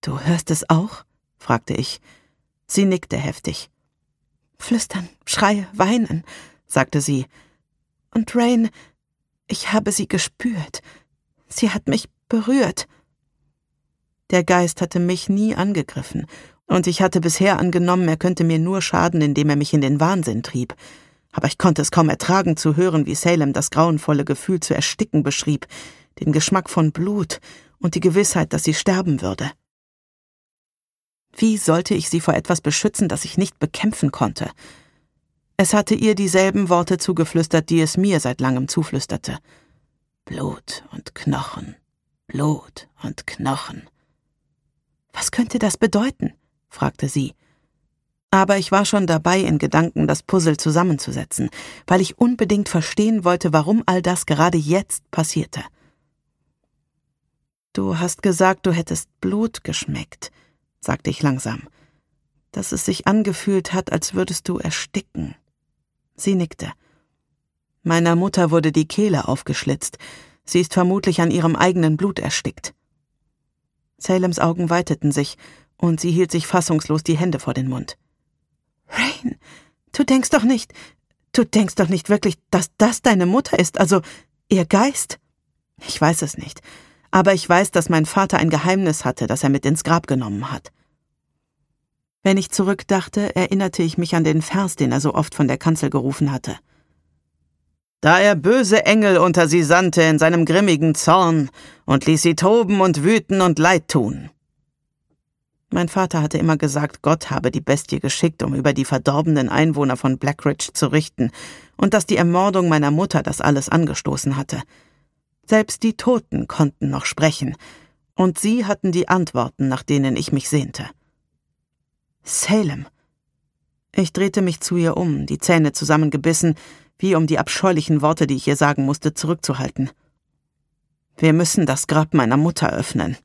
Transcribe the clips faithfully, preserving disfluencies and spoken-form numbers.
»Du hörst es auch?« fragte ich. Sie nickte heftig. »Flüstern, Schreie, Weinen«, sagte sie. »Und Rain, ich habe sie gespürt. Sie hat mich berührt.« Der Geist hatte mich nie angegriffen, und ich hatte bisher angenommen, er könnte mir nur schaden, indem er mich in den Wahnsinn trieb. Aber ich konnte es kaum ertragen, zu hören, wie Salem das grauenvolle Gefühl zu ersticken beschrieb, den Geschmack von Blut und die Gewissheit, dass sie sterben würde. Wie sollte ich sie vor etwas beschützen, das ich nicht bekämpfen konnte? Es hatte ihr dieselben Worte zugeflüstert, die es mir seit langem zuflüsterte. Blut und Knochen, Blut und Knochen. »Was könnte das bedeuten?« fragte sie. Aber ich war schon dabei, in Gedanken das Puzzle zusammenzusetzen, weil ich unbedingt verstehen wollte, warum all das gerade jetzt passierte. »Du hast gesagt, du hättest Blut geschmeckt«, sagte ich langsam, »dass es sich angefühlt hat, als würdest du ersticken.« Sie nickte. »Meiner Mutter wurde die Kehle aufgeschlitzt. Sie ist vermutlich an ihrem eigenen Blut erstickt.« Salems Augen weiteten sich, und sie hielt sich fassungslos die Hände vor den Mund. »Rain, du denkst doch nicht, du denkst doch nicht wirklich, dass das deine Mutter ist, also ihr Geist?« »Ich weiß es nicht, aber ich weiß, dass mein Vater ein Geheimnis hatte, das er mit ins Grab genommen hat.« Wenn ich zurückdachte, erinnerte ich mich an den Vers, den er so oft von der Kanzel gerufen hatte. »Da er böse Engel unter sie sandte in seinem grimmigen Zorn und ließ sie toben und wüten und Leid tun.« Mein Vater hatte immer gesagt, Gott habe die Bestie geschickt, um über die verdorbenen Einwohner von Blackridge zu richten, und dass die Ermordung meiner Mutter das alles angestoßen hatte. Selbst die Toten konnten noch sprechen, und sie hatten die Antworten, nach denen ich mich sehnte. Salem. Ich drehte mich zu ihr um, die Zähne zusammengebissen, wie um die abscheulichen Worte, die ich ihr sagen musste, zurückzuhalten. »Wir müssen das Grab meiner Mutter öffnen.«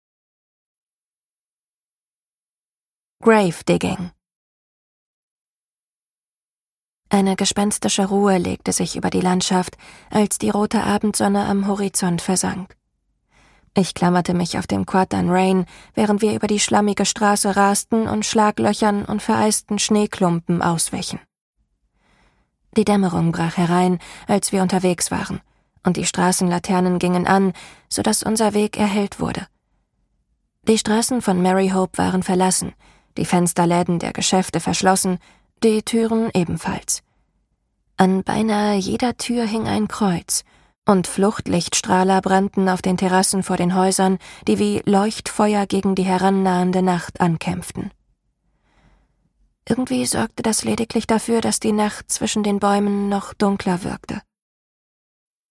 Grave-Digging. Eine gespenstische Ruhe legte sich über die Landschaft, als die rote Abendsonne am Horizont versank. Ich klammerte mich auf dem Quad an Rain, während wir über die schlammige Straße rasten und Schlaglöchern und vereisten Schneeklumpen auswichen. Die Dämmerung brach herein, als wir unterwegs waren, und die Straßenlaternen gingen an, sodass unser Weg erhellt wurde. Die Straßen von Maryhope waren verlassen, die Fensterläden der Geschäfte verschlossen, die Türen ebenfalls. An beinahe jeder Tür hing ein Kreuz, und Fluchtlichtstrahler brannten auf den Terrassen vor den Häusern, die wie Leuchtfeuer gegen die herannahende Nacht ankämpften. Irgendwie sorgte das lediglich dafür, dass die Nacht zwischen den Bäumen noch dunkler wirkte.